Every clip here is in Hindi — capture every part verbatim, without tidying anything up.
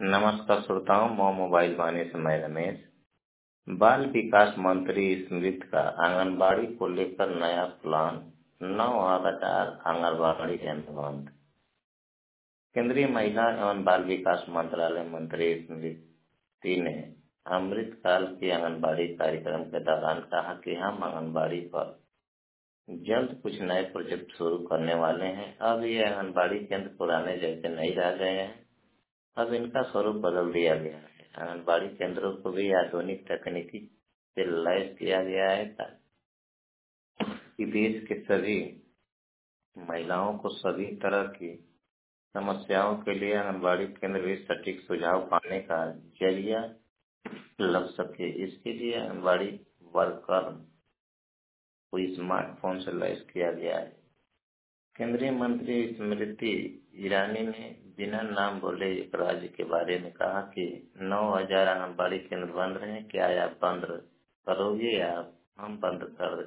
नमस्कार श्रोताओं, मैं मोबाइल वाणी से मैं रमेश। बाल विकास मंत्री स्मृति का आंगनबाड़ी को लेकर नया प्लान, नौ हजार आंगनबाड़ी केंद्र बंद। केंद्रीय महिला एवं बाल विकास मंत्रालय मंत्री स्मृति ने अमृतकाल के आंगनबाड़ी कार्यक्रम के दौरान कहा कि हम आंगनबाड़ी पर जल्द कुछ नए प्रोजेक्ट शुरू करने वाले हैं। अब ये आंगनबाड़ी केंद्र पुराने जैसे नहीं रह गए हैं, अब इनका स्वरूप बदल दिया गया है। आंगनबाड़ी केंद्रों को भी आधुनिक तकनीकी से लैस किया गया है ताकि देश के सभी महिलाओं को सभी तरह की समस्याओं के लिए आंगनबाड़ी केंद्र भी सटीक सुझाव पाने का जरिया लग सके। इसके लिए आंगनबाड़ी वर्कर को स्मार्टफोन से लैस किया गया है। केंद्रीय मंत्री स्मृति ईरानी ने बिना नाम बोले एक राज्य के बारे में कहा कि नौ हजार आंगनबाड़ी केंद्र बंद रहे, क्या आप बंद करोगे या हम बंद कर।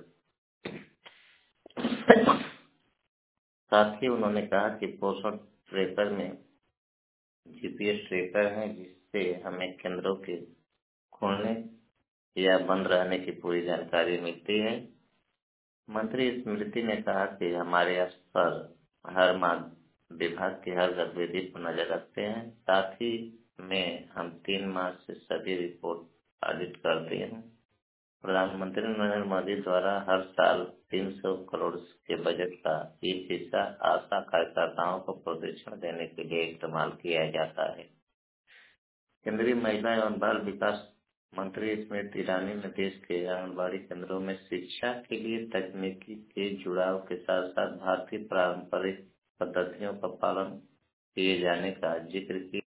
साथ ही उन्होंने कहा कि पोषण ट्रैकर में जीपीएस ट्रैकर है, जिससे हमें केंद्रों के खोलने या बंद रहने की पूरी जानकारी मिलती है। मंत्री स्मृति ने कहा कि हमारे अफसर हर माह विभाग की हर गतिविधि पर नजर रखते हैं। साथ ही में हम तीन माह से सभी रिपोर्ट ऑडिट करते हैं। प्रधानमंत्री नरेंद्र मोदी द्वारा हर साल तीन सौ करोड़ के बजट का एक हिस्सा आशा कार्यकर्ताओं को प्रशिक्षण देने के लिए इस्तेमाल किया जाता है। केंद्रीय महिला एवं बाल विकास मंत्री स्मृति ईरानी ने देश के आंगनबाड़ी केंद्रों में शिक्षा के लिए तकनीकी के जुड़ाव के साथ साथ भारतीय पारंपरिक पद्धतियों का पालन किए जाने का जिक्र किया।